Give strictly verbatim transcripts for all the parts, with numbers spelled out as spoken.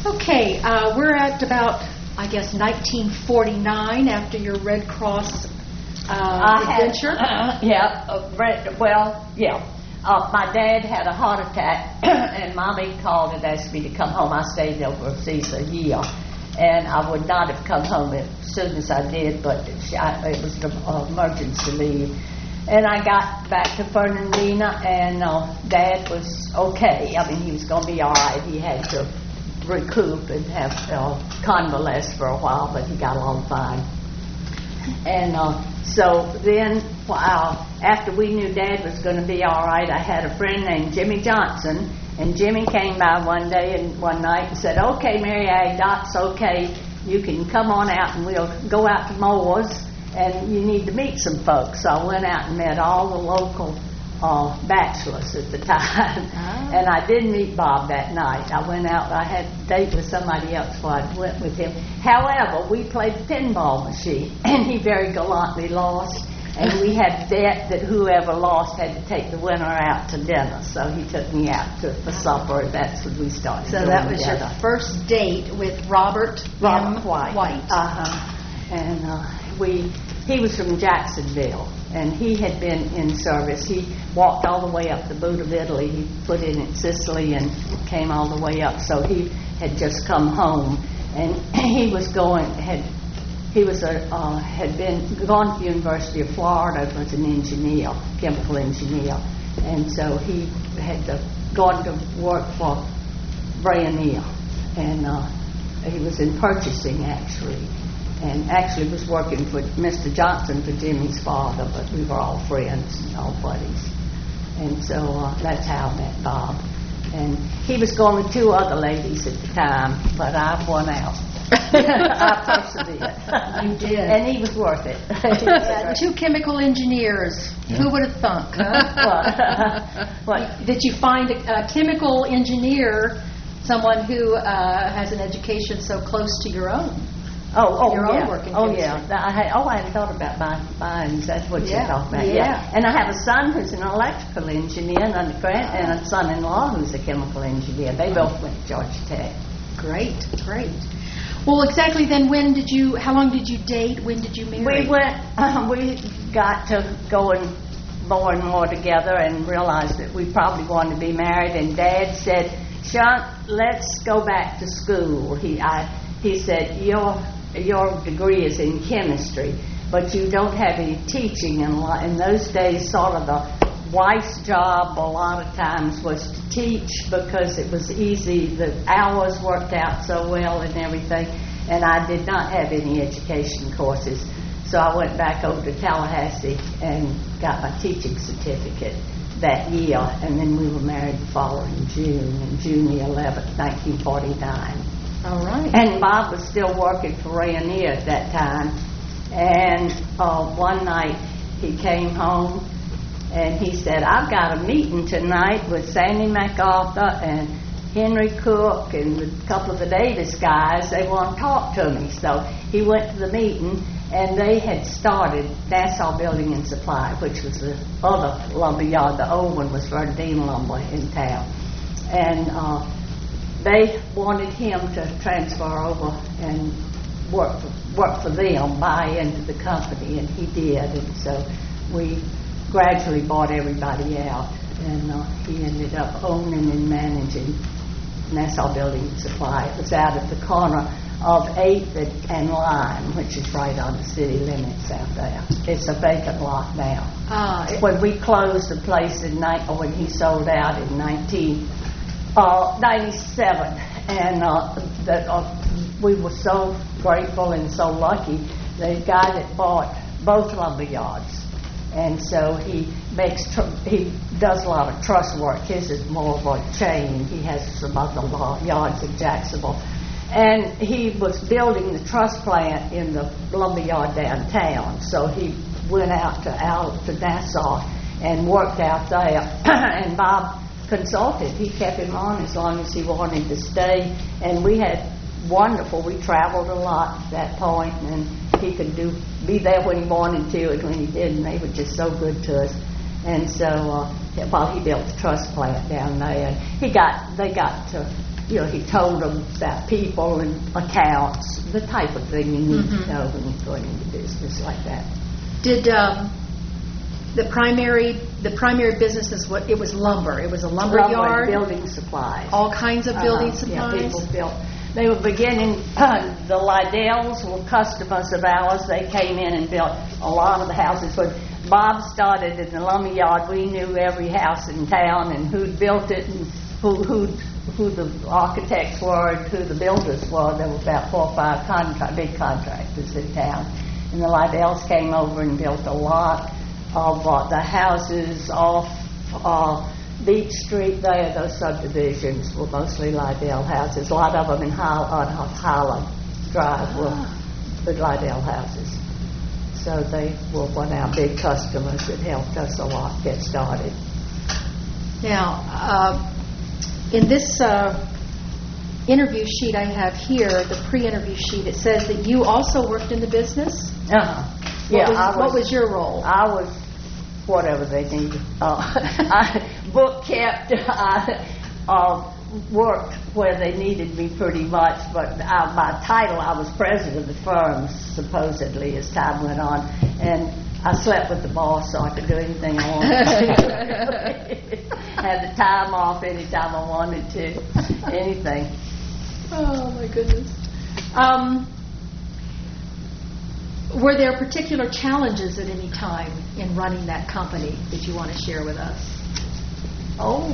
Okay, uh, we're at about, I guess, nineteen forty-nine after your Red Cross uh, adventure. Had, uh, yeah, uh, red, well, yeah. Uh, my dad had a heart attack, and Mommy called and asked me to come home. I stayed overseas a year, and I would not have come home as soon as I did, but she, I, it was an emergency leave. And I got back to Fernandina, and uh, Dad was okay. I mean, he was going to be all right. He had to recoup and have uh, convalesce for a while, but he got along fine. And uh, so then, wow, after we knew Dad was going to be all right, I had a friend named Jimmy Johnson, and Jimmy came by one day and one night and said, "Okay, Mary A., Doc's okay. You can come on out and we'll go out to Moore's, and you need to meet some folks." So I went out and met all the local uh, bachelors at the time. Oh. And I did meet Bob that night. I went out, I had a date with somebody else before I went with him. However, we played the pinball machine, and he very gallantly lost. And we had bet that whoever lost had to take the winner out to dinner. So he took me out to, for supper, and that's when we started. So that was together. Your first date with Robert, Robert M. White. White. Uh-huh. And uh, we, he was from Jacksonville, and he had been in service. He walked all the way up the boot of Italy. He put in at Sicily and came all the way up. So he had just come home, and he was going, had He was a uh, had been gone to the University of Florida, was an engineer, chemical engineer, and so he had to, gone to work for Brayonier, and uh, he was in purchasing actually, and actually was working for Mister Johnson, for Jimmy's father, but we were all friends and all buddies, and so uh, that's how I met Bob. And he was going with two other ladies at the time, but I won out. I persevered. You did. And he was worth it. Yeah, two chemical engineers. Yeah. Who would have thunk, huh? What? what? Did you find a, a chemical engineer, someone who uh, has an education so close to your own? Oh, oh, your yeah. own work in oh, chemistry. yeah. I had, oh, I hadn't thought about buying mines. That's what yeah. you're talking about. Yeah. yeah. And I have a son who's an electrical engineer, and a, grand, and a son-in-law who's a chemical engineer. They both went to Georgia Tech. Great, great. Well, exactly then, when did you, how long did you date? When did you marry? We went, uh, we got to going more and more together and realized that we probably wanted to be married. And Dad said, "Shunt, let's go back to school." He, I, he said, your, your degree is in chemistry, but you don't have any teaching. And in those days, sort of the wife's job a lot of times was to teach, because it was easy, the hours worked out so well and everything, and I did not have any education courses. So I went back over to Tallahassee and got my teaching certificate that year, and then we were married the following June, on June the eleventh, nineteen forty-nine. All right. And Bob was still working for Rayonier at that time, and uh, one night he came home and he said, "I've got a meeting tonight with Sandy MacArthur and Henry Cook and a couple of the Davis guys. They want to talk to me." So he went to the meeting, and they had started Nassau Building and Supply, which was the other lumber yard. The old one was Verdine Lumber in town. And uh, they wanted him to transfer over and work for, work for them, buy into the company, and he did. And so we gradually bought everybody out, and uh, he ended up owning and managing Nassau Building and Supply. It was out at the corner of eighth and Lime, which is right on the city limits out there. It's a vacant lot now. Uh, it, when we closed the place in ni- or when he sold out in nineteen ninety-seven, and uh, that uh, we were so grateful and so lucky. The guy that bought both lumber yards. And so he makes tr- he does a lot of truss work. His is more of a chain. He has some other yards in Jacksonville. And he was building the truss plant in the lumber yard downtown. So he went out to out to Nassau and worked out there. And Bob consulted. He kept him on as long as he wanted to stay. And we had wonderful. We traveled a lot at that point, and he could do be there when he wanted to and when he didn't. They were just so good to us. And so uh, while he built the truss plant down there, he got they got to you know, he told them about people and accounts, the type of thing you need mm-hmm. to know when you're going into business like that. Did um, the primary the primary business is what it was lumber? It was a lumber, lumber yard, building supplies, all kinds of building uh-huh. supplies. Yeah, people built. They were beginning. Uh, the Lydells were customers of ours. They came in and built a lot of the houses. When Bob started in the lumber yard, we knew every house in town and who'd built it and who who who the architects were and who the builders were. There were about four or five contra- big contractors in town. And the Lydells came over and built a lot of uh, the houses off uh, Beach Street there. Those subdivisions were mostly Lydell houses. A lot of them in High, on Highland Drive were the Lydell houses. So they were one of our big customers that helped us a lot get started. Now, uh, in this uh, interview sheet I have here, the pre-interview sheet, it says that you also worked in the business? Uh-huh. What Yeah, was, I was, what was your role? I was whatever they needed. Uh, I book kept. I uh, worked where they needed me pretty much, but I, my title, I was president of the firm, supposedly, as time went on. And I slept with the boss, so I could do anything I wanted. Had the time off anytime I wanted to. Anything. Oh, my goodness. Um, were there particular challenges at any time in running that company that you want to share with us? Oh,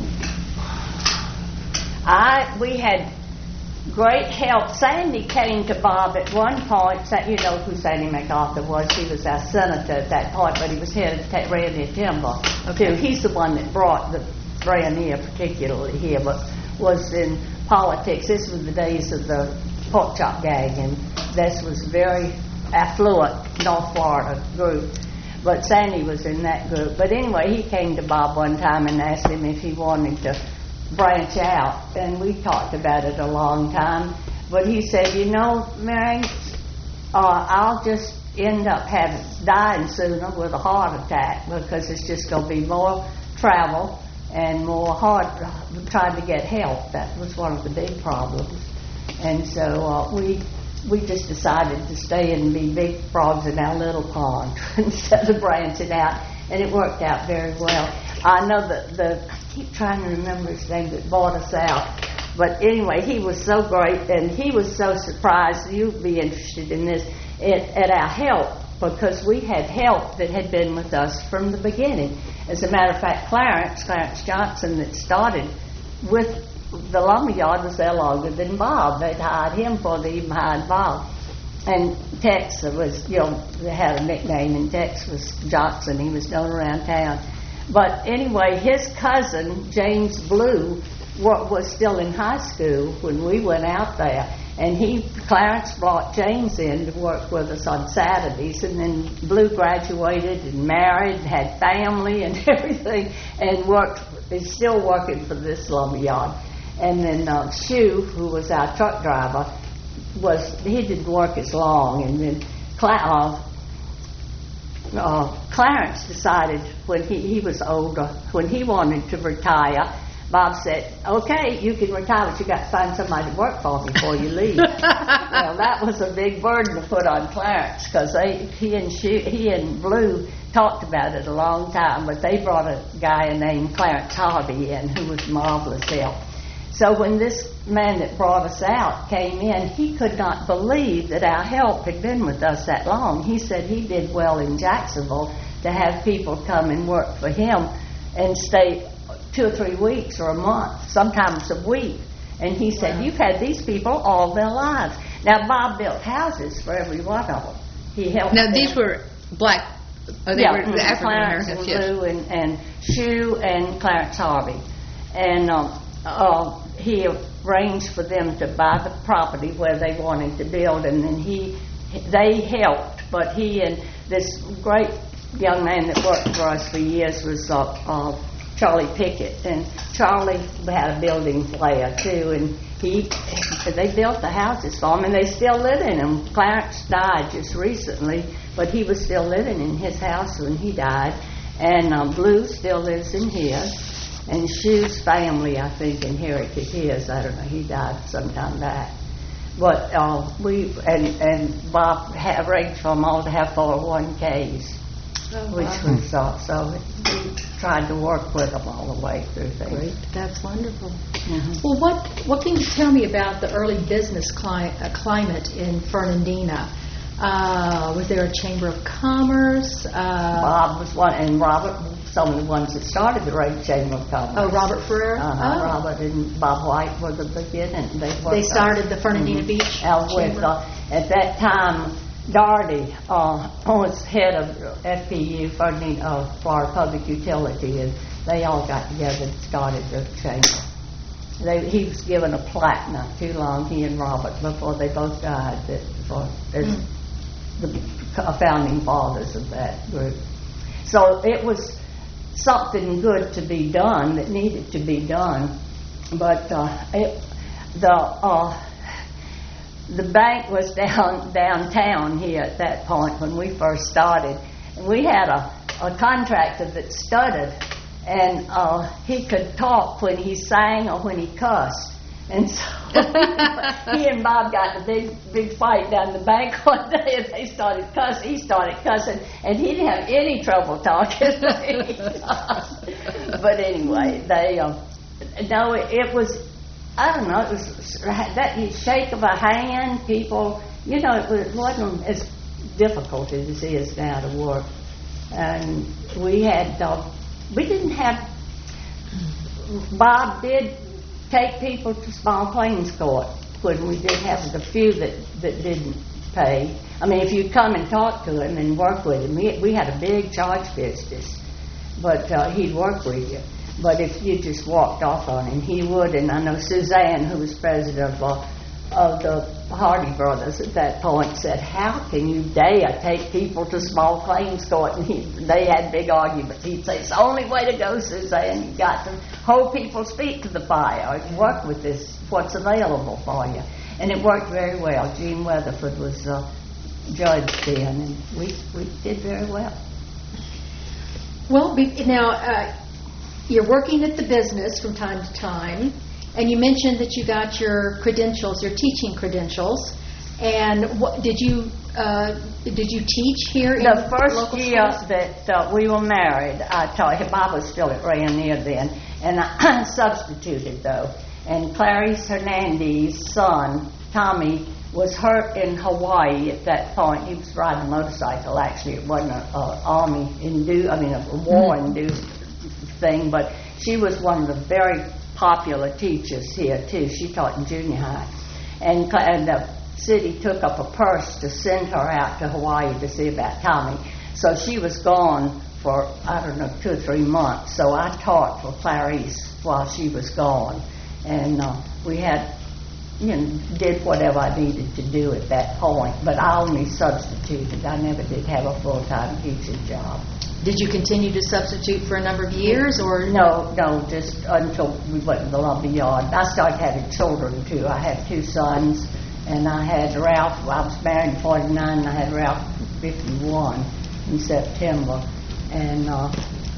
I we had great help. Sandy came to Bob at one point. You know who Sandy MacArthur was. He was our senator at that point, but he was head of Ranier Timber, okay. too. He's the one that brought the Ranier particularly here, but was in politics. This was the days of the pork chop gang, and this was very affluent North Florida group. But Sandy was in that group. But anyway, he came to Bob one time and asked him if he wanted to branch out, and we talked about it a long time. But he said, you know, Mary, uh, I'll just end up having dying sooner with a heart attack because it's just going to be more travel and more hard trying to get help. That was one of the big problems. And so uh, we we just decided to stay and be big frogs in our little pond instead of branching out, and it worked out very well. I know that the I keep trying to remember his name that bought us out, but anyway, he was so great, and he was so surprised. You'd be interested in this at, at our help, because we had help that had been with us from the beginning. As a matter of fact, Clarence, Clarence Johnson, that started with the lumber yard, was there longer than Bob. They'd hired him before they even hired Bob. And Tex was, you know, they had a nickname, and Tex was Johnson. He was known around town. But anyway, his cousin, James Blue, was still in high school when we went out there. And he, Clarence brought James in to work with us on Saturdays, and then Blue graduated and married, and had family and everything, and worked, is still working for this lumber yard. And then uh, Shue, who was our truck driver, was he didn't work as long. And then Cla- uh, uh, Clarence decided when he, he was older, when he wanted to retire, Bob said, okay, you can retire, but you got to find somebody to work for before you leave. Well, that was a big burden to put on Clarence, because he and Shue, he and Blue talked about it a long time, but they brought a guy named Clarence Harvey in who was marvelous help. So when this man that brought us out came in, he could not believe that our help had been with us that long. He said he did well in Jacksonville to have people come and work for him and stay two or three weeks or a month, sometimes a week. And he said, wow. You've had these people all their lives. Now, Bob built houses for every one of them. He helped Now, them. these were black, oh, they yeah, were the African-Americans, yes. Blue and, and Shue and Clarence Harvey. And um, uh, he arranged for them to buy the property where they wanted to build, and then he, they helped. But he and this great young man that worked for us for years was uh, uh, Charlie Pickett, and Charlie had a building player too, and he they built the houses for him, and they still live in them. Clarence died just recently, but he was still living in his house when he died, and um, Blue still lives in his, And Shu's family, I think, inherited his. I don't know. He died sometime back. But uh, we and and Bob ha- arranged for them all to have four oh one Ks, Oh, which wow. was uh, so we tried to work with them all the way through things. Great. That's wonderful. Mhm. Well, what what can you tell me about the early business cli- uh, climate in Fernandina? Uh, was there a chamber of commerce? Uh, Bob was one, and Robert, some of the ones that started the Rate Chamber of Commerce. oh, Robert Ferrer. Uh-huh. Oh. Robert and Bob White were the beginning. They, worked They started on- the Fernandina Mhm. Beach Out with, Chamber. uh, at that time, Darty uh, was head of F P U, Fernandina, uh, Florida Public Utility, and they all got together and started the chamber. They, he was given a plaque not too long, he and Robert, before they both died, that for, as Mm. the founding fathers of that group. So it was something good to be done that needed to be done, but uh, it, the uh, the bank was down downtown here at that point when we first started, and we had a, a contractor that stuttered, and uh, he could talk when he sang or when he cussed. And so he and Bob got in a big, big fight down the bank one day, and they started cussing. He started cussing, and he didn't have any trouble talking. But anyway, they uh, no, it, it was. I don't know. It was that you shake of a hand, people. You know, it, was, it wasn't as difficult as it is now to work. And we had, uh, we didn't have. Bob did take people to small claims court when we did have the few that, that didn't pay. I mean, if you come and talk to him and work with him, we, we had a big charge business, but uh, he'd work with you. But if you just walked off on him, he would. And I know Suzanne, who was president of, uh, of the Hardy Brothers at that point, said, "How can you dare take people to small claims court?" And he, they had big arguments. He'd say, "It's the only way to go, Suzanne. You've got to hold people's feet to the fire and work with this, what's available for you." And it worked very well. Gene Weatherford was uh, judge then, and we, we did very well. Well, be, now, uh, you're working at the business from time to time, and you mentioned that you got your credentials, your teaching credentials. And what, did you uh, did you teach here in The first local year schools? that uh, we were married, I taught him. Bob was still at Rainier then, and I substituted though. And Clarice Hernandez's son, Tommy, was hurt in Hawaii at that point. He was riding a motorcycle. Actually, it wasn't an army induced, I mean, a war induced thing, but she was one of the very popular teachers here too. She taught in junior high, and and the city took up a purse to send her out to Hawaii to see about Tommy. So she was gone for I don't know two or three months. So I taught for Clarice while she was gone, and uh, we had you know did whatever I needed to do at that point. But I only substituted. I never did have a full time teaching job. Did you continue to substitute for a number of years, or No, no, just until we went to the lumber yard. I started having children, too. I had two sons, and I had Ralph. I was married in forty-nine, and I had Ralph in fifty-one in September. And uh,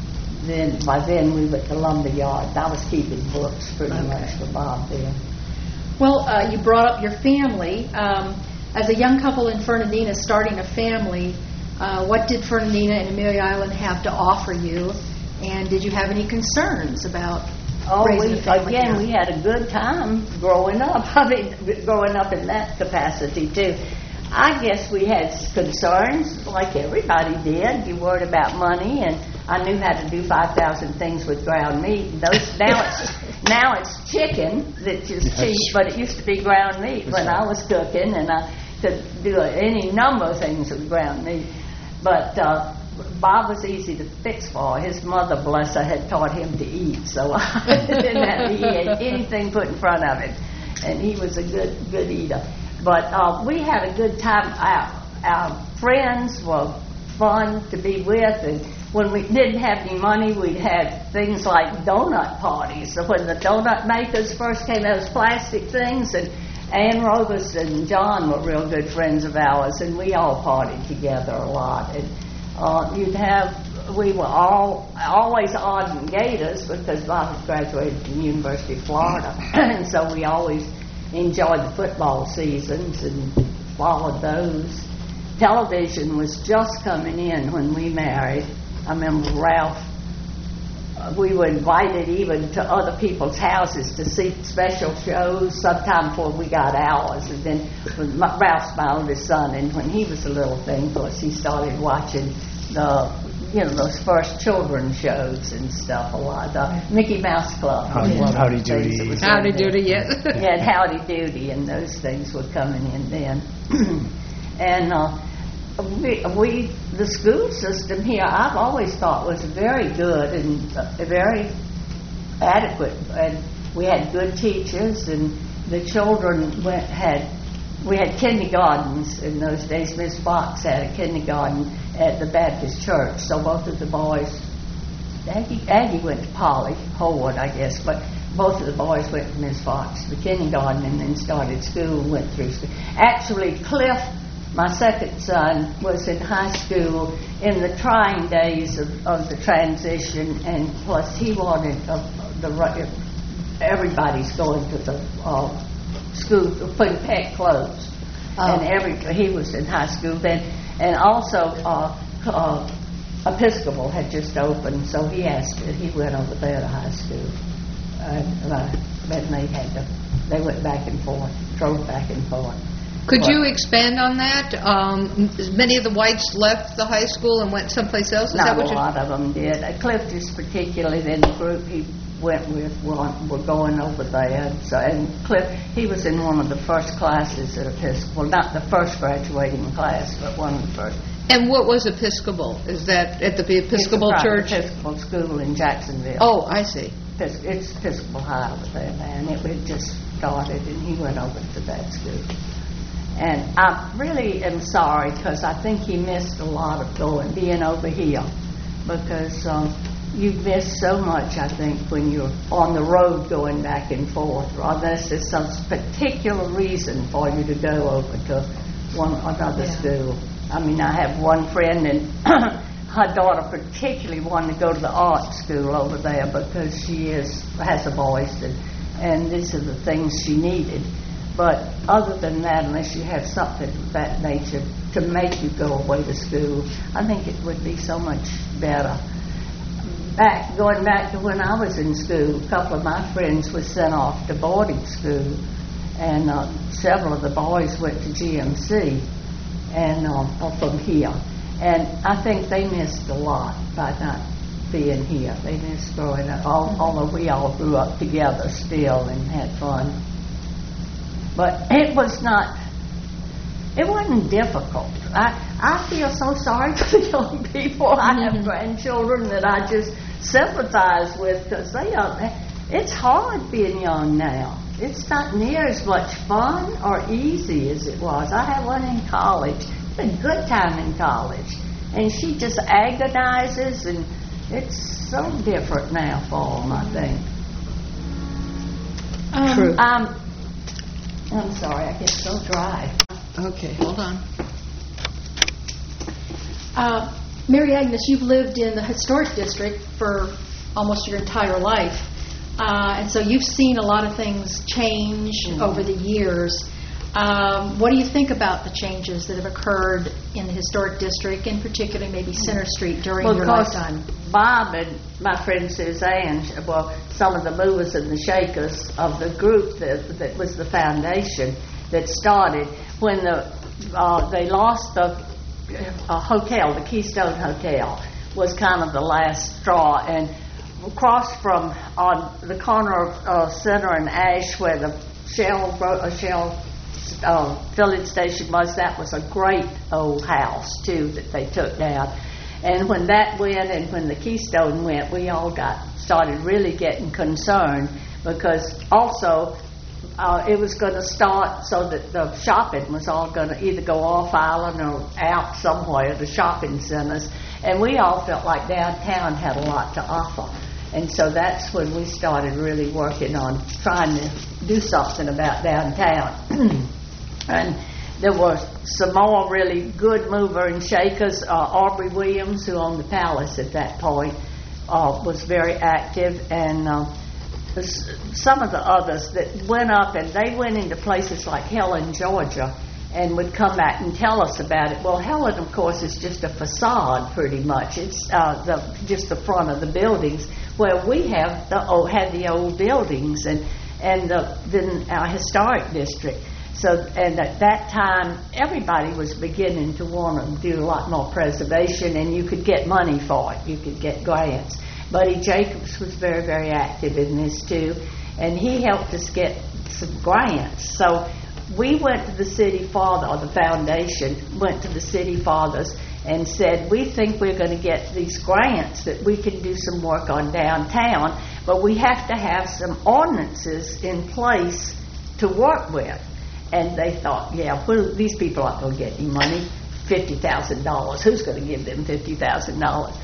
then by then we were at the lumber yard. I was keeping books pretty Okay. much for Bob then. Well, uh, you brought up your family. Um, as a young couple in Fernandina starting a family, uh, what did Fernandina and Amelia Island have to offer you? And did you have any concerns about Oh, raising we, a family again, here? we had a good time growing up. I mean, growing up in that capacity, too. I guess we had concerns, like everybody did. You worried about money, and I knew how to do five thousand things with ground meat. Those now it's now it's chicken that's just cheap, but it used to be ground meat when I was cooking, and I could do any number of things with ground meat. But uh, Bob was easy to fix for. His mother, bless her, had taught him to eat, so I didn't have to eat anything put in front of him, and he was a good good eater. But uh, we had a good time. Our, our friends were fun to be with, and when we didn't have any money, we'd have things like donut parties. So when the donut makers first came, those plastic things, and Ann Rogus and John were real good friends of ours, and we all partied together a lot. And uh, you'd have we were all always odd and gators because Bob had graduated from the University of Florida, and so we always enjoyed the football seasons and followed those. Television was just coming in when we married. I remember Ralph, uh, we were invited even to other people's houses to see special shows sometime before we got ours. And then when my, Ralph's my oldest son, and when he was a little thing, of course, he started watching the, you know, those first children's shows and stuff a lot. The Mickey Mouse Club. Howdy, Howdy Doody. Howdy Doody, yes. Yeah, and Howdy Doody, and those things were coming in then. And uh, we, we, the school system here, I've always thought was very good and uh, very adequate. And we had good teachers, and the children went, had, we had kindergartens in those days. Miss Fox had a kindergarten at the Baptist church, so both of the boys, Aggie, Aggie went to Polly Howard, I guess, but both of the boys went to Miss Fox, the kindergarten, and then started school and went through school. Actually, Cliff, my second son, was in high school in the trying days of, of the transition, and plus he wanted uh, the everybody's going to the uh, school, putting pet clothes, oh. and every he was in high school then, and also uh, uh, Episcopal had just opened, so he asked he went over there to high school, and uh, then they had to, they went back and forth, drove back and forth. Could But- you expand on that? Um, many of the whites left the high school and went someplace else? Is Not that what a you're- lot of them did. Uh, Cliff just particularly, then the group he went with were, were going over there. And so, and Cliff, he was in one of the first classes at Episcopal, not the first graduating class, but one of the first. And what was Episcopal? Is that at the Episcopal It's a private church? Episcopal school in Jacksonville. Oh, I see. Epis- It's Episcopal High over there, and it had just started, and he went over to that school. And I really am sorry because I think he missed a lot of going, being over here, because um, you miss so much, I think, when you're on the road going back and forth, unless there's some particular reason for you to go over to one another Yeah. school. I mean, I have one friend, and her daughter particularly wanted to go to the art school over there because she is has a voice, and, and these are the things she needed. But other than that, unless you have something of that nature to make you go away to school, I think it would be so much better. Back, going back to when I was in school, a couple of my friends were sent off to boarding school, and uh, several of the boys went to G M C, and uh, from here. And I think they missed a lot by not being here. They missed growing up, all, although we all grew up together still and had fun. But it was not, it wasn't difficult. I, I feel so sorry for the young people. I have grandchildren that I just sympathize with because they are, it's hard being young now. It's not near as much fun or easy as it was. I had one in college. It's a good time in college. And she just agonizes, and it's so different now for them, I think. Um, True. Um, I'm sorry, I get so dry. Okay, hold on. Uh, Mary Agnes, you've lived in the historic district for almost your entire life, uh, and so you've seen a lot of things change Mhm. over the years. Um, what do you think about the changes that have occurred in the historic district, in particular maybe Center Street during Well, your of course, lifetime? Bob and my friend Suzanne, well, some of the movers and the shakers of the group that, that was the foundation that started when the uh, they lost the uh, hotel, the Keystone Hotel, was kind of the last straw. And across from on the corner of uh, Center and Ash, where the Shell uh, Shell uh, filling station was, that was a great old house too that they took down. And when that went and when the Keystone went, we all got started really getting concerned because also uh, it was going to start so that the shopping was all going to either go off island or out somewhere, the shopping centers. And we all felt like downtown had a lot to offer. And so that's when we started really working on trying to do something about downtown. And there were some more really good mover and shakers. Uh, Aubrey Williams, who owned the Palace at that point, uh, was very active, and uh, some of the others that went up, and they went into places like Helen, Georgia, and would come back and tell us about it. Well, Helen, of course, is just a facade, pretty much. It's uh, the, just the front of the buildings, where we have the old, had the old buildings and and the, then our historic district. So, and at that time, everybody was beginning to want to do a lot more preservation, and you could get money for it. You could get grants. Buddy Jacobs was very, very active in this too, and he helped us get some grants. So we went to the city father, or the foundation went to the city fathers and said, we think we're going to get these grants that we can do some work on downtown, but we have to have some ordinances in place to work with. And they thought, yeah, well, these people aren't going to get any money, fifty thousand dollars. Who's going to give them fifty thousand dollars?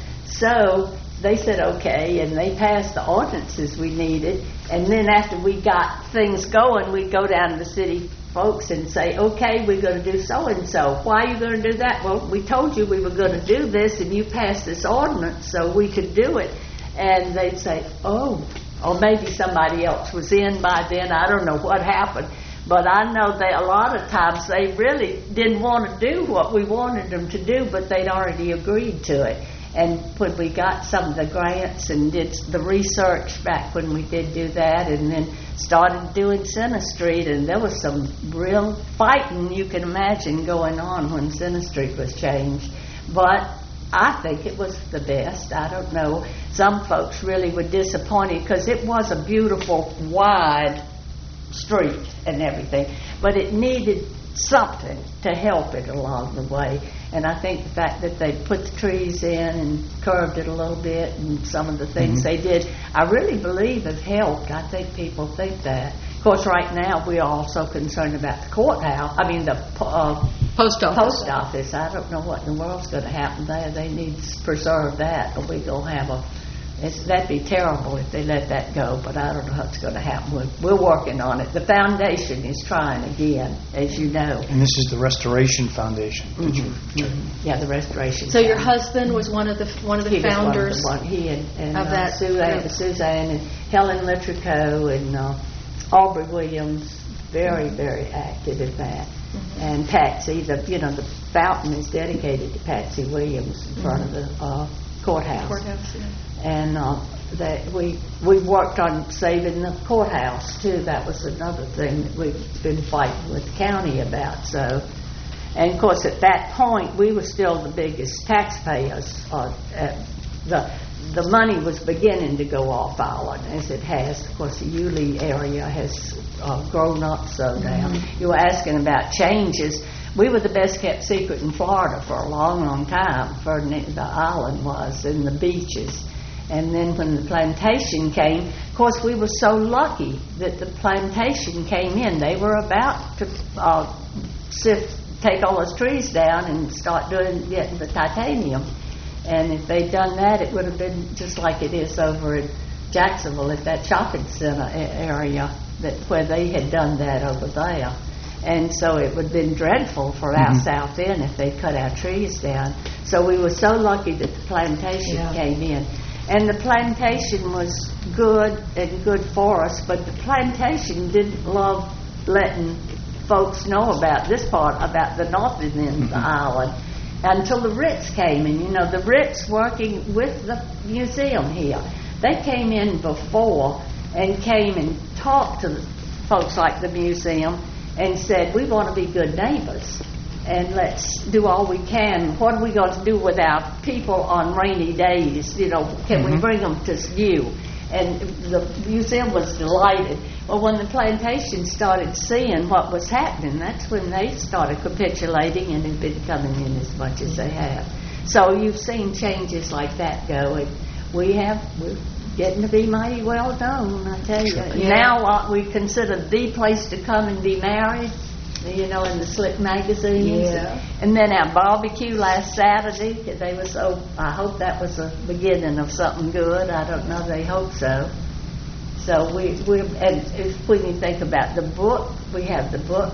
So they said, okay, and they passed the ordinances we needed. And then after we got things going, we'd go down to the city folks and say, okay, we're going to do so-and-so. Why are you going to do that? Well, we told you we were going to do this, and you passed this ordinance so we could do it. And they'd say, oh, or maybe somebody else was in by then. I don't know what happened. But I know that a lot of times they really didn't want to do what we wanted them to do, but they'd already agreed to it. And when we got some of the grants and did the research back when we did do that, and then started doing Center Street, and there was some real fighting you can imagine going on when Center Street was changed. But I think it was the best. I don't know. Some folks really were disappointed because it was a beautiful, wide street and everything, but it needed something to help it along the way. And I think the fact that they put the trees in and curved it a little bit and some of the things mm-hmm. they did, I really believe have helped. I think people think that. Of course, right now we're also concerned about the courthouse. I mean, the uh, post office. Post office. I don't know what in the world's going to happen there. They need to preserve that, or we're going to have a It's, that'd be terrible if they let that go, but I don't know what's going to happen. We're, we're working on it. The foundation is trying again, as you know. And this is the Restoration Foundation. Mm-hmm. Mm-hmm. Yeah, the Restoration. So Foundation. your husband was one of the one of the he founders. Was one of the one, he and, and of uh, that Suzanne, group. Suzanne and Helen Littrico and uh, Aubrey Williams, very mm-hmm. very active in that. Mm-hmm. And Patsy, the you know the fountain is dedicated to Patsy Williams in front mm-hmm. of the uh, courthouse. Courthouse, yeah. And uh, that we we worked on saving the courthouse too. That was another thing that we've been fighting with the county about. So, and of course at that point we were still the biggest taxpayers. Uh, uh, the the money was beginning to go off island as it has. Of course, the Yulee area has uh, grown up so now. Mm-hmm. You were asking about changes. We were the best kept secret in Florida for a long, long time. For the island was, and the beaches. And then when the plantation came, of course, we were so lucky that the plantation came in. They were about to uh, sift, take all those trees down and start doing getting the titanium. And if they'd done that, it would have been just like it is over in Jacksonville at that shopping center area that where they had done that over there. And so it would have been dreadful for our mm-hmm. south end if they cut our trees down. So we were so lucky that the plantation yeah. came in. And the plantation was good and good for us, but the plantation didn't love letting folks know about this part, about the northern end mm-hmm. of the island, until the Ritz came in. You know, the Ritz working with the museum here. They came in before and came and talked to the folks like the museum and said, we want to be good neighbors. And let's do all we can. What are we going to do with our people on rainy days? You know, can mm-hmm. we bring them to you? And the museum was delighted. Well, when the plantation started seeing what was happening, that's when they started capitulating and have been coming in as much as they have. So you've seen changes like that go. And we have, we're getting to be mighty well known, I tell you. Yeah. Now uh, we consider the place to come and be married. You know, in the Slick magazines. Yeah. And then our barbecue last Saturday, they were so, I hope that was the beginning of something good. I don't know, they hope so. So we, we and if, when you think about the book, we have the book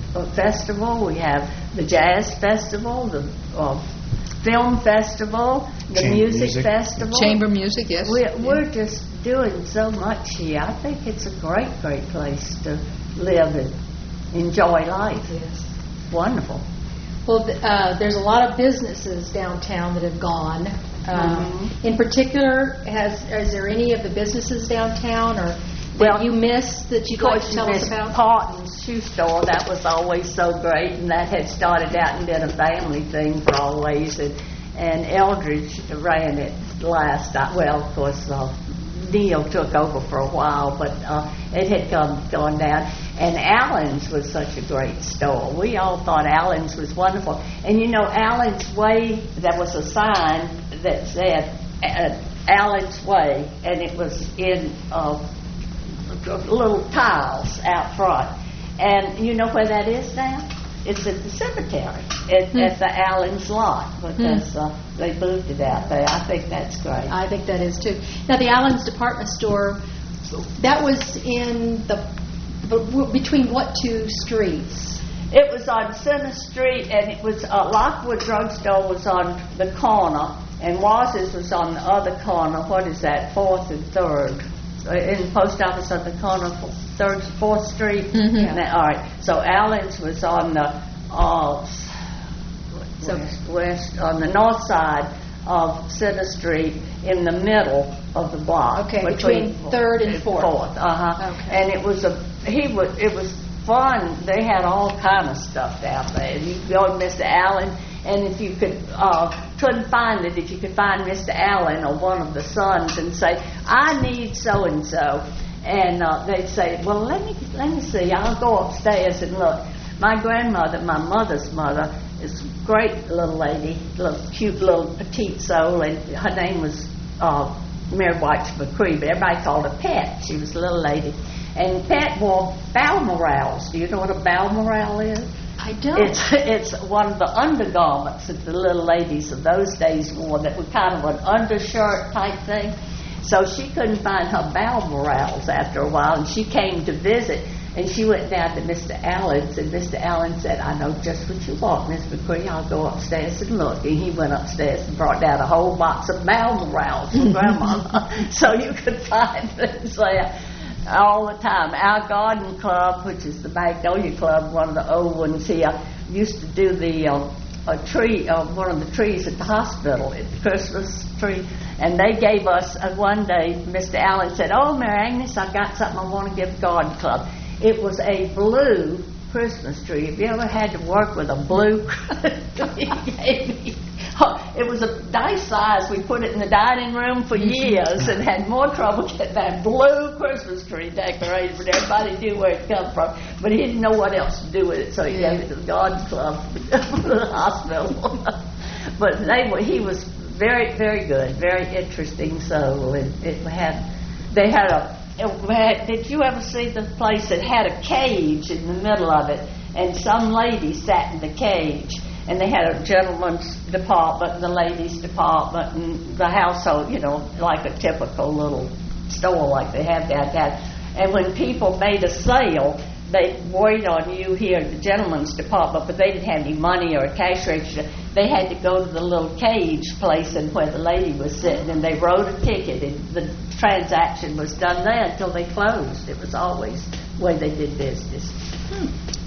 uh, festival. We have the jazz festival, the uh, film festival, the Chamber music, music. festival. Chamber music, yes. We're, we're just doing so much here. I think it's a great, great place to live and enjoy life. It's wonderful. Well, th- uh, there's a lot of businesses downtown that have gone. Um, Mhm. In particular, has is there any of the businesses downtown or that Well, you missed that you'd Of like course, to you tell us missed about? Parton's shoe store. That was always so great, and that had started out and been a family thing for always. And, and Eldridge ran it last. I, well, of course, uh, Neil took over for a while, but uh, it had come gone down. And Allen's was such a great store. We all thought Allen's was wonderful. And you know, Allen's Way, there was a sign that said uh, Allen's Way, and it was in uh, little tiles out front. And you know where that is now? It's at the cemetery, at, Hmm. at the Allen's lot, because uh, they moved it out there. I think that's great. I think that is too. Now, the Allen's department store, that was in the b- between what two streets? It was on Center Street, and it was uh, Lockwood Drugstore was on the corner, and Waz's was on the other corner. What is that? Fourth and Third, Uh, in the post office on the corner, of Third, Fourth Street. Mhm. And that- all right. So Allen's was on the uh, So- west, west on the north side of Center Street, in the middle of the block. Okay, between Third and Fourth. Fourth, uh huh. Okay. And it was a he was it was fun. They had all kind of stuff down there. You could go to Mister Allen, and if you could uh, couldn't find it, if you could find Mister Allen or one of the sons and say, "I need so and so," and uh, they'd say, "Well, let me let me see. I'll go upstairs and look." My grandmother, my mother's mother, is a great little lady, little cute little petite soul, and her name was uh, Mary White McCree, but everybody called her Pet. She was a little lady. And Pet wore Balmorals. Do you know what a Balmoral is? I don't. It's it's one of the undergarments that the little ladies of those days wore that were kind of an undershirt type thing. So she couldn't find her Balmorals after a while, and she came to visit. And she went down to Mister Allen's, and Mister Allen said, "I know just what you want, Miss McCree. I'll go upstairs and look." And he went upstairs and brought down a whole box of Balmorals for Grandma. So you could find things there all the time. Our garden club, which is the Magnolia Club, one of the old ones here, used to do the uh, a tree, uh, one of the trees at the hospital, at the Christmas tree. And they gave us, uh, one day, Mister Allen said, "Oh, Mary Agnes, I've got something I want to give the garden club." It was a blue Christmas tree. Have you ever had to work with a blue? He gave me- It was a nice size. We put it in the dining room for years and had more trouble getting that blue Christmas tree decorated, but everybody knew where it come from. But he didn't know what else to do with it, so he gave it to the garden club for the hospital. But they were, he was very, very good, very interesting soul. And it had, they had a. It had, did you ever see the place that had a cage in the middle of it, and some lady sat in the cage, and they had a gentleman's department and the ladies' department and the household, you know, like a typical little store like they have downtown. And when people made a sale, they'd wait on you here at the gentleman's department, but they didn't have any money or a cash register. They had to go to the little cage place and where the lady was sitting, and they wrote a ticket, and the transaction was done there until they closed. It was always the way they did business. Hmm.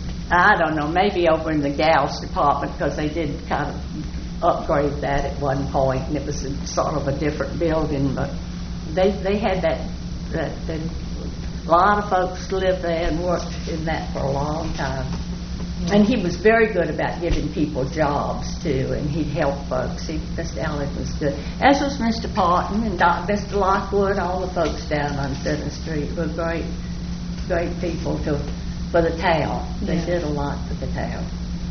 I don't know, maybe over in the gals department, because they did kind of upgrade that at one point, and it was in sort of a different building, but they they had that, that, that a lot of folks lived there and worked in that for a long time. And he was very good about giving people jobs, too, and he'd help folks. He, Mister Allen was good. As was Mister Parton and Doc, Mister Lockwood, all the folks down on Center Street were great, great people to, for the town. They Yeah. did a lot for the town.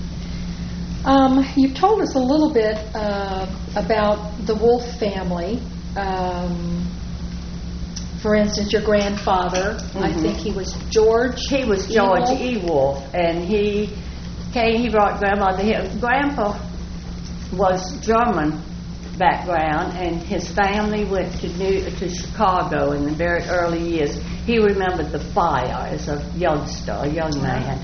Um, you've told us a little bit uh, about the Wolf family. Um, for instance, your grandfather, I Mhm. think he was George. He was George Wolf. E. Wolf, and he came, he brought Grandmother here. Grandpa was German background, and his family went to New, to Chicago in the very early years. He remembered the fire as a youngster, a young man.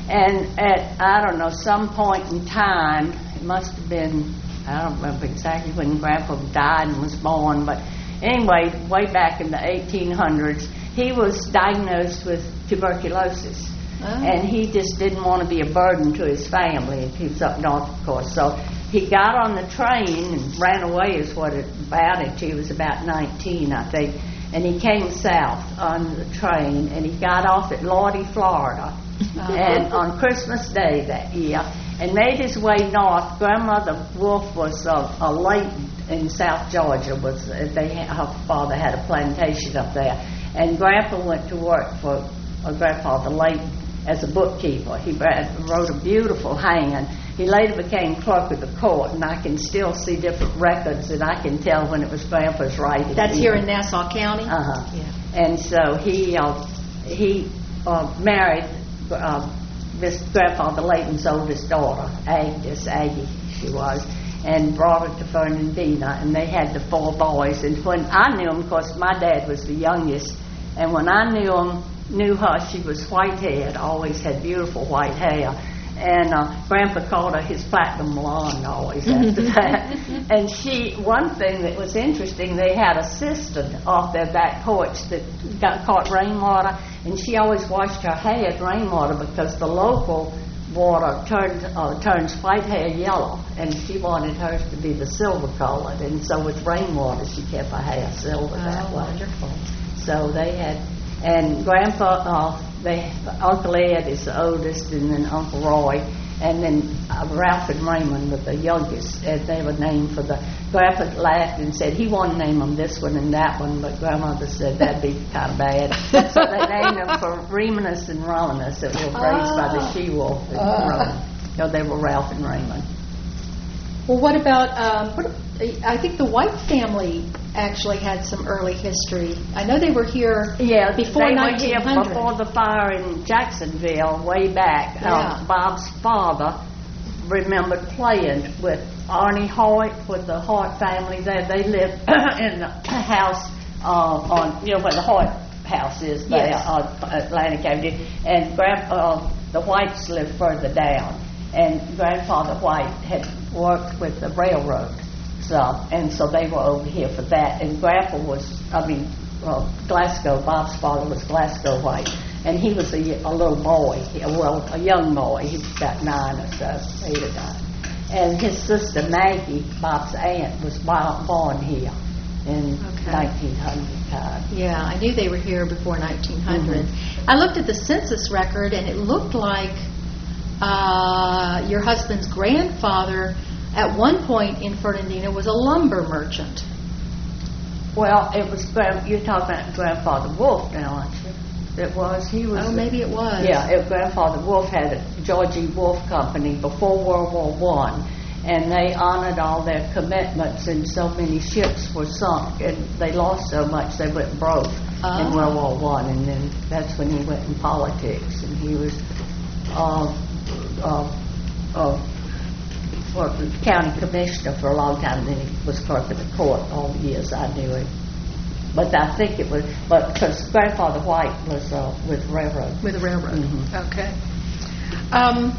And at, I don't know, some point in time, it must have been, I don't remember exactly when Grandpa died and was born, but anyway, way back in the eighteen hundreds, he was diagnosed with tuberculosis. Oh. And he just didn't want to be a burden to his family. He was up north, of course. So he got on the train and ran away is what it about it. He was about nineteen, I think. And he came south on the train, and he got off at Lordy, Florida, uh-huh. and on Christmas Day that year, and made his way north. Grandmother Wolf was uh, a Layton in South Georgia. Was they? Her father had a plantation up there, and Grandpa went to work for uh, Grandfather Layton as a bookkeeper. He wrote a beautiful hand. He later became clerk of the court, and I can still see different records, and I can tell when it was Grandpa's writing. That's here in Nassau County? Uh-huh. Yeah. And so he uh, he uh, married uh, Miss Grandfather Layton's oldest daughter, Agnes, Aggie she was, and brought her to Fernandina, and they had the four boys. And when I knew them, of course, my dad was the youngest, and when I knew him, knew her, she was white-haired, always had beautiful white hair. And uh, Grandpa called her his platinum blonde always after that. And she, one thing that was interesting, they had a cistern off their back porch that got caught rainwater, and she always washed her hair at rainwater because the local water turned uh, turns white hair yellow, and she wanted hers to be the silver colored. And so with rainwater, she kept her hair silver that oh, way. Wonderful. So they had. And Grandpa, uh, they, Uncle Ed is the oldest, and then Uncle Roy, and then uh, Ralph and Raymond were the youngest. And they were named for the. Grandpa laughed and said he wanted to name them this one and that one, but Grandmother said that'd be kind of bad. So they named them for Remus and Romanus, that were raised by the she-wolf. And uh. No, they were Ralph and Raymond. Well, what about, um, what, I think the White family actually had some early history. I know they were here yeah, before they nineteen hundred. were here before the fire in Jacksonville, way back. Yeah. Um, Bob's father remembered playing with Arnie Hoyt, with the Hoyt family there. They lived in the house uh, on, you know, where the Hoyt house is there, yes. on Atlantic Avenue. And grand, uh, the Whites lived further down. And Grandfather White had worked with the railroad, so and so they were over here for that. And Grandpa was, I mean, uh, Glasgow. Bob's father was Glasgow White, and he was a, a little boy, well, a young boy. He was about nine or so, eight or nine. And his sister Maggie, Bob's aunt, was born here in okay. nineteen hundred time. Yeah, I knew they were here before nineteen hundred. Mm-hmm. I looked at the census record, and it looked like uh, your husband's grandfather at one point in Fernandina was a lumber merchant. Well, it was, you're talking about Grandfather Wolf now, aren't you? It was, he was. Oh, maybe it was. Yeah, it, Grandfather Wolf had a George E. Wolf Company before World War One, and they honored all their commitments, and so many ships were sunk, and they lost so much they went broke oh. in World War One, and then that's when he went in politics, and he was uh, uh, uh, well, the county commissioner for a long time, and then he was clerk of the court all the years I knew him. But I think it was, but because Grandfather White was uh, with railroad. With the railroad. Mm-hmm. Okay. Um,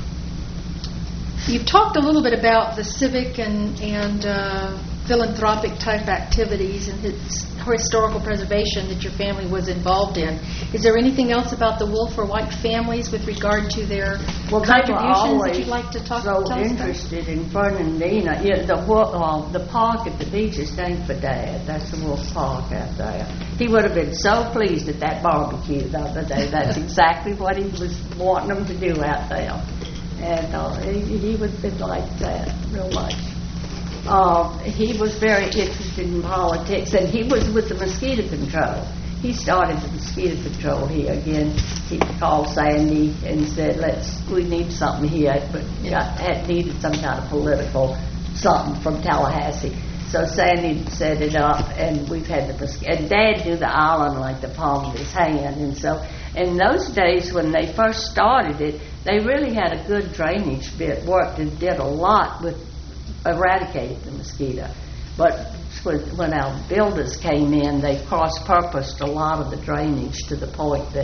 you've talked a little bit about the civic and and uh, philanthropic type activities and his historical preservation that your family was involved in. Is there anything else about the Wolf or White families with regard to their well, contributions that you'd like to talk so tell us interested about? in Fernandina. Yeah, the uh, the park at the beach is named for Dad. That's the Wolf Park out there. He would have been so pleased at that barbecue the other day. That's exactly what he was wanting them to do out there. And uh, he, he would have been like that real much. Uh, he was very interested in politics, and he was with the mosquito control. He started the mosquito control here again. He called Sandy and said, "Let's we need something here," but you know, had needed some kind of political something from Tallahassee. So Sandy set it up, and we've had the mosquito. And Dad knew the island like the palm of his hand, and so in those days when they first started it, they really had a good drainage bit, worked and did a lot with eradicating the mosquito. But when our builders came in, they cross-purposed a lot of the drainage to the point that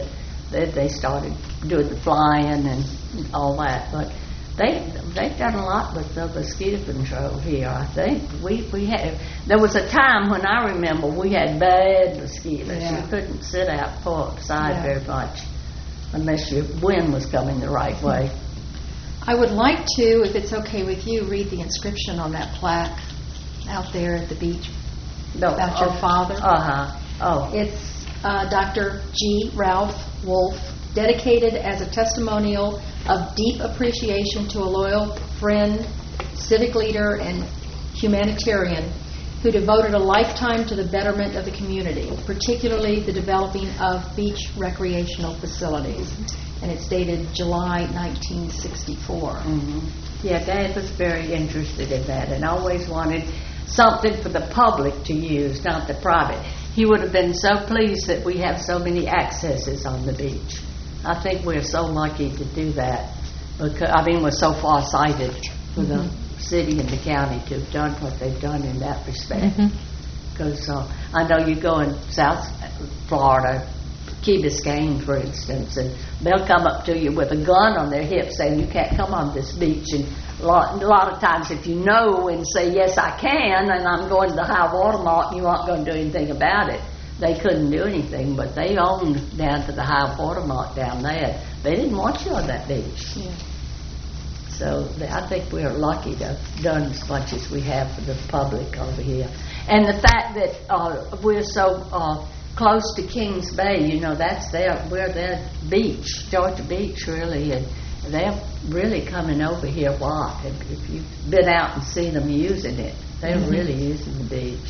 they, they started doing the flying and all that. But they they've done a lot with the mosquito control here. I think we we had there was a time when I remember we had bad mosquitoes. Yeah. You couldn't sit outside Yeah. very much unless your wind was coming the right way. I would like to, if it's okay with you, read the inscription on that plaque out there at the beach No, about your father. Uh huh. Oh. It's uh, Doctor G. Ralph Wolf, dedicated as a testimonial of deep appreciation to a loyal friend, civic leader, and humanitarian who devoted a lifetime to the betterment of the community, particularly the developing of beach recreational facilities. And it's dated July nineteen sixty-four. hmm Yeah, Dad was very interested in that and always wanted something for the public to use, not the private. He would have been so pleased that we have so many accesses on the beach. I think we're so lucky to do that. Because, I mean, we're so far-sighted for the Mm-hmm. city and the county to have done what they've done in that respect. Mhm. Because uh, I know you go in South Florida, Key Biscayne, for instance, and they'll come up to you with a gun on their hip saying you can't come on this beach. And a lot, a lot of times if you know and say, yes, I can, and I'm going to the high water mark, you aren't going to do anything about it. They couldn't do anything, but they owned down to the high water mark down there. They didn't want you on that beach. Yeah. So th- I think we're lucky to have done as much as we have for the public over here. And the fact that uh, we're so uh, close to Kings Bay, you know, that's their, we're their beach, Georgia Beach, really, and they're really coming over here a lot. If, if you've been out and seen them using it, they're Mhm. really using the beach.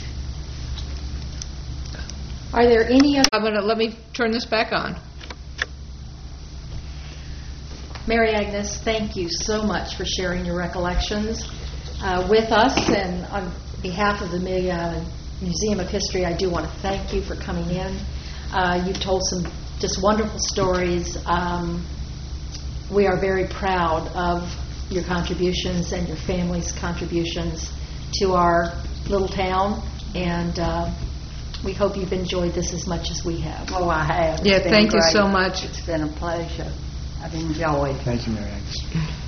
Are there any other... I'm gonna, let me turn this back on. Mary Agnes, thank you so much for sharing your recollections uh, with us. And on behalf of the Mi- uh, Museum of History, I do want to thank you for coming in. Uh, you've told some just wonderful stories. Um, we are very proud of your contributions and your family's contributions to our little town. And uh, we hope you've enjoyed this as much as we have. Oh, I have. It's Yeah, been thank you great. so much. It's been a pleasure. I've enjoyed. Thank you, Mary Agnes.